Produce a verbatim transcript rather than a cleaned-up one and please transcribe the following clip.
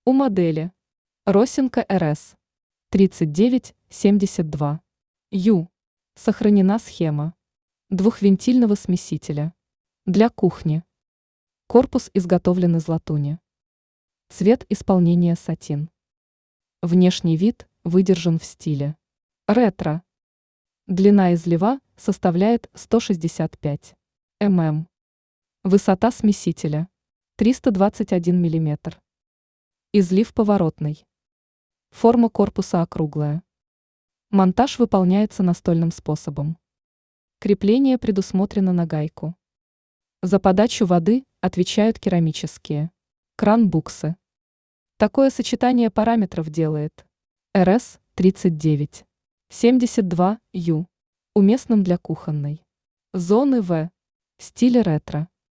У модели Росинка эр эс тридцать девять семьдесят два ю сохранена схема двухвентильного смесителя для кухни. Корпус изготовлен из латуни. Цвет исполнения сатин. Внешний вид выдержан в стиле ретро. Длина излива составляет сто шестьдесят пять миллиметров. Высота смесителя триста двадцать один миллиметр. Излив поворотный. Форма корпуса округлая. Монтаж выполняется настольным способом. Крепление предусмотрено на гайку. За подачу воды отвечают керамические кран-буксы. Такое сочетание параметров делает эр эс тридцать девять семьдесят два ю уместным для кухонной зоны в стиле ретро.